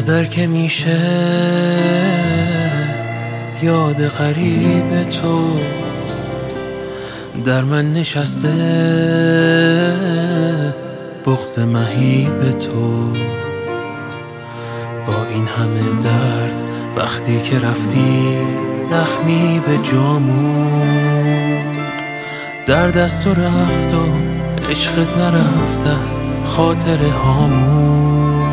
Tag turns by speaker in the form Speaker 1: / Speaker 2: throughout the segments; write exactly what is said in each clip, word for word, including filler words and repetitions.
Speaker 1: گذر که میشه یاد غریب تو در من نشسته، بغض مهیب تو. با این همه درد وقتی که رفتی زخمی به جا موند. درد از تو رفت و عشقت نرفت از خاطر هامون.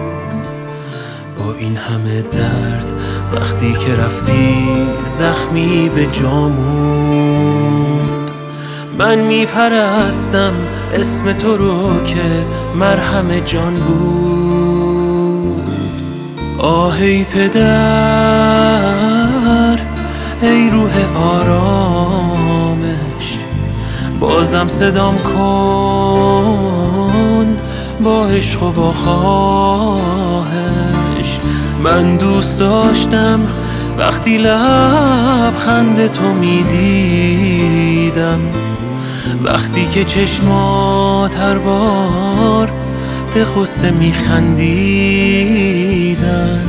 Speaker 1: با این همه درد وقتی که رفتی زخمی به جا موند. من میپرستم اسم تو رو که مرهم جان بود. آه ای پدر ای روح آرامش، بازم صدام کن با عشق و با خواهش. من دوست داشتم وقتی لبخند تو میدیدم، وقتی که چشمات هر بار به غصه میخندیدن.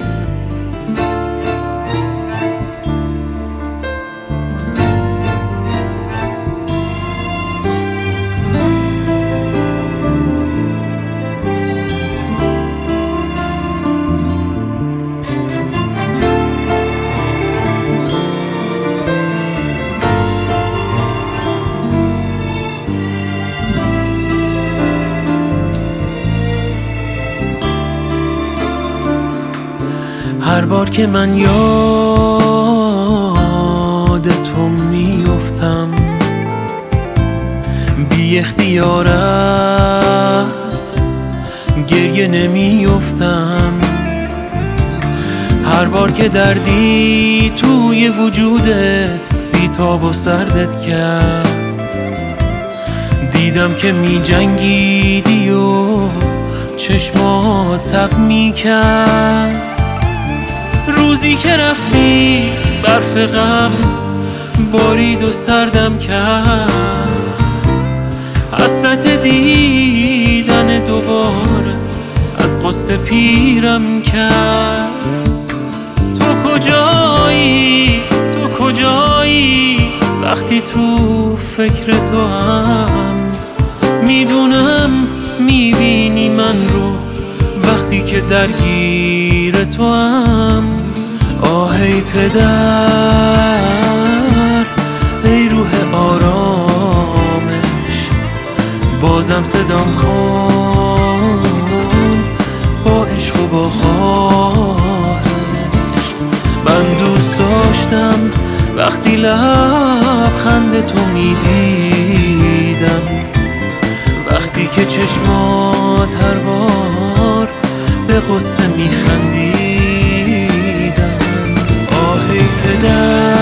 Speaker 1: هر بار که من یاد تو میفتم، بی اختیار است گریه نمیفتم. هر بار که دردی توی وجودت بیتاب و سردت کرد، دیدم که می جنگیدی و چشمات تب می کرد. روزی که رفتی برف غم بارید و سردم کرد، حسرت دیدن دوباره از غصه پیرم کرد. تو کجایی تو کجایی وقتی تو فکر تو هم، میدونم میبینی من رو وقتی که درگیر تو هم. آه ای پدر ای روح آرامش، بازم صدام کن با عشق و با خواهش. من دوست داشتم وقتی لبخند تو میدیدم، وقتی که چشمات هر بار به غصه میخندیدن. آه ای پدر